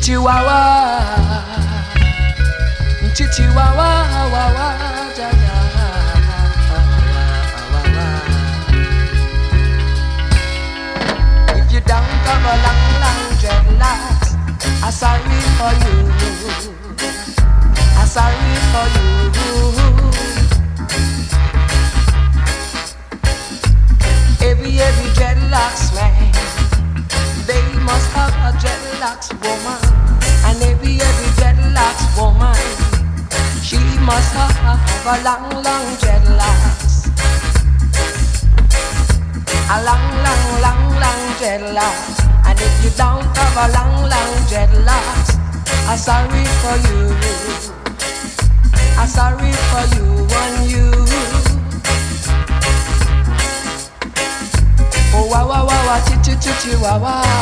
Chihuahua, Chihuahua, ja, ja, if you don't have a long, long dreadlocks, I'm sorry for you. I'm sorry for you. Every dreadlocks man, they must have a dreadlocks woman, and every dreadlocks woman, she must have a long, long dreadlocks, a long, long, long, long dreadlocks. And if you don't have a long, long dreadlocks, I'm sorry for you. I'm sorry for you and you. Oh, wow, wow, wow, wow, chi, chi, chi, chi, wow, wow.